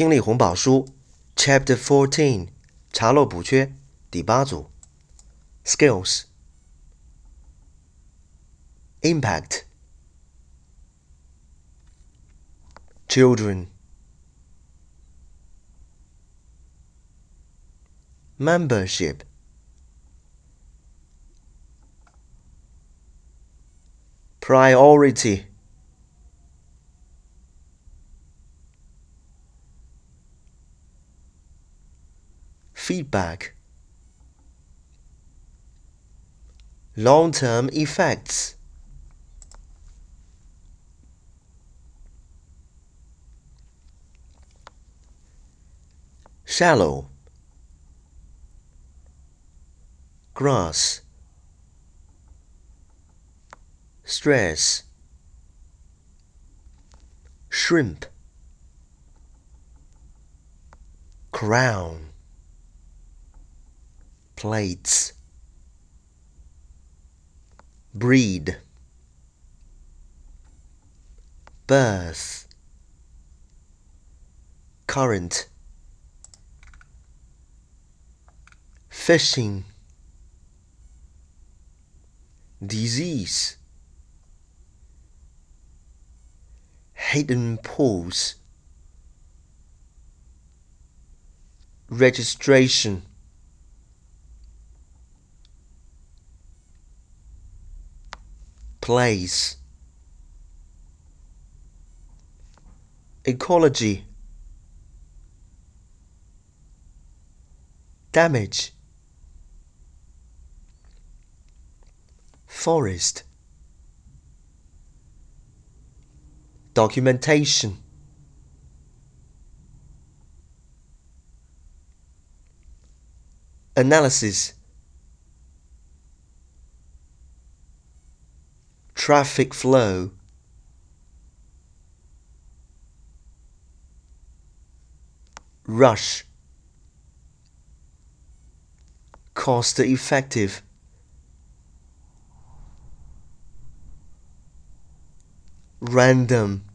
听力红宝书 Chapter 14查漏补缺第8组 Skills Impact Children Membership Priority Feedback Long-term effects Shallow Grass Stress Shrimp Crown Plates Breed Birth Current Fishing Disease Hidden pools Registration Place Ecology Damage Forest Documentation Analysis Traffic flow Rush Cost-effective Random